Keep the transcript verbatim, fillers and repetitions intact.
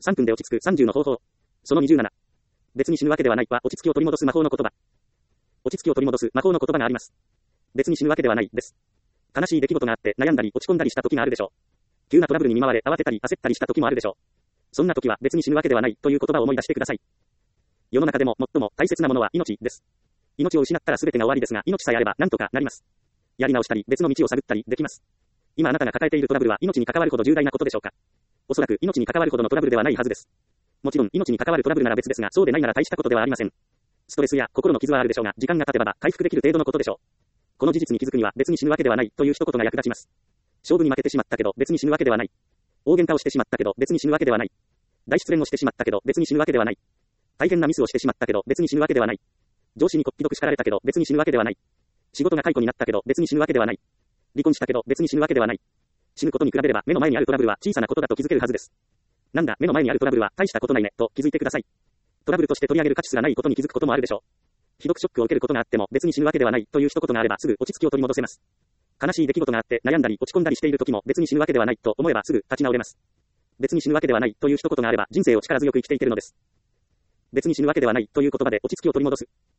さんぷんで落ち着くさんじゅうの方法。そのにじゅうなな。別に死ぬわけではないは落ち着きを取り戻す魔法の言葉。落ち着きを取り戻す魔法の言葉があります。別に死ぬわけではないです。悲しい出来事があって悩んだり落ち込んだりした時があるでしょう。急なトラブルに見舞われ慌てたり焦ったりした時もあるでしょう。そんな時は別に死ぬわけではないという言葉を思い出してください。世の中でも最も大切なものは命です。命を失ったら全てが終わりですが、命さえあれば何とかなります。やり直したり別の道を探ったりできます。今あなたが抱えているトラブルは命に関わるほど重大なことでしょうか。おそらく命に関わるほどのトラブルではないはずです。もちろん命に関わるトラブルなら別ですが、そうでないなら大したことではありません。ストレスや心の傷はあるでしょうが、時間が経てば回復できる程度のことでしょう。この事実に気づくには別に死ぬわけではないという一言が役立ちます。勝負に負けてしまったけど別に死ぬわけではない。大喧嘩をしてしまったけど別に死ぬわけではない。大失恋をしてしまったけど別に死ぬわけではない。大変なミスをしてしまったけど別に死ぬわけではない。上司にこっぴどく叱られたけど別に死ぬわけではない。仕事が解雇になったけど別に死ぬわけではない。離婚したけど別に死ぬわけではない。死ぬことに比べれば目の前にあるトラブルは小さなことだと気づけるはずです。なんだ目の前にあるトラブルは大したことないねと気づいてください。トラブルとして取り上げる価値すらないことに気づくこともあるでしょう。ひどくショックを受けることがあっても別に死ぬわけではないという一言があればすぐ落ち着きを取り戻せます。悲しい出来事があって悩んだり落ち込んだりしている時も別に死ぬわけではないと思えばすぐ立ち直れます。別に死ぬわけではないという一言があれば人生を力強く生きていけるのです。別に死ぬわけではないという言葉で落ち着きを取り戻す。